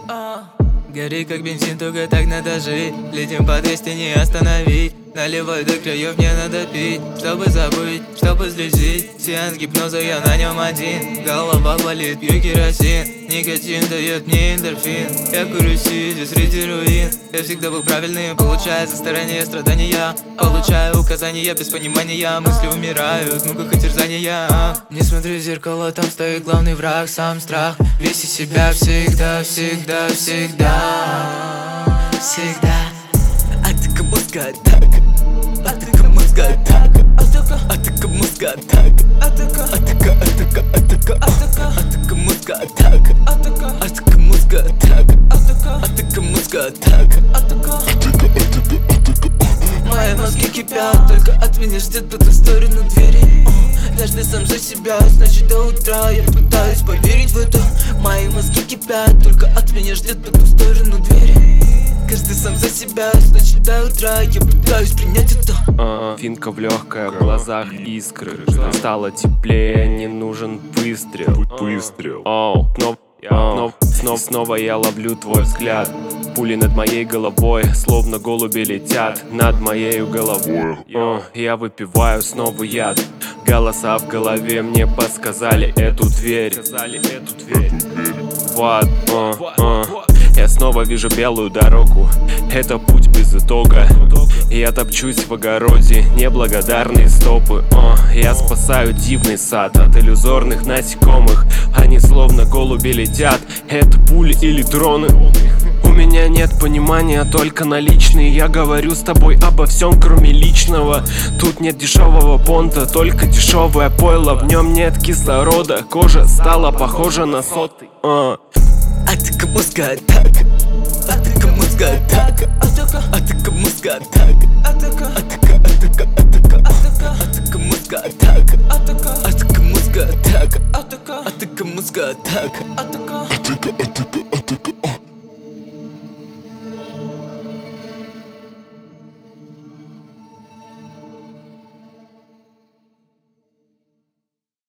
Гори как бензин, только так надо жить. Летим по 200, не остановить. Наливай до краев, мне надо пить, чтобы забыть, чтобы слезить. Сеанс гипноза, я на нем один. Голова болит, пью керосин. Никотин дает мне эндорфин. Я курю сидя среди руин. Я всегда был правильным, получая со стороны страдания. Получаю указания без понимания. Мысли умирают, в муках и терзания. Не смотри в зеркало, там стоит главный враг, сам страх. Весь из себя всегда, всегда, всегда. Всегда. Атака мозга, атака. Атака мозга, атака. Атака мозга, атака. Атака, атака, атака. Атака мозга, атака. Атака мозга, атака. Атака мозга, атака. Мои мозги кипят, только от меня ждет по ту сторону двери. Каждый сам за себя, значит до утра я пытаюсь поверить в это. Мои мозги кипят, только от меня ждет по ту сторону двери. Каждый сам за себя, значит до утра я пытаюсь принять это. Финка в легкое, в глазах искры. Стало теплее, не нужен выстрел. Снова я ловлю твой взгляд. Пули над моей головой, словно голуби летят над моей головой. Я выпиваю снова яд. Голоса в голове мне подсказали эту дверь. Вот, я снова вижу белую дорогу. Это путь без итога. Я топчусь в огороде, неблагодарные стопы. Я спасаю дивный сад от иллюзорных насекомых. Они словно голуби летят. Это пули или дроны? У меня нет понимания, только наличные. Я говорю с тобой обо всем, кроме личного. Тут нет дешевого понта, только дешевое пойло. В нем нет кислорода, кожа стала похожа на сотый. Атака мозга, атака. Атака мозга, атака. Атака мозга, атака. Атака, атака, атака. Атака мозга, атака. Атака мозга, атака. Атака мозга, атака. Атака, атака, атака.